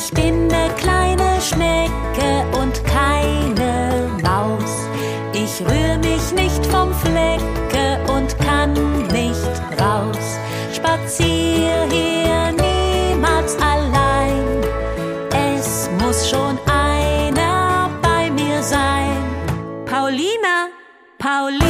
Ich bin ne kleine Schnecke und keine Maus. Ich rühr mich nicht vom Flecke und kann nicht raus. Spazier hier niemals allein. Es muss schon einer bei mir sein. Paulina, Paulina.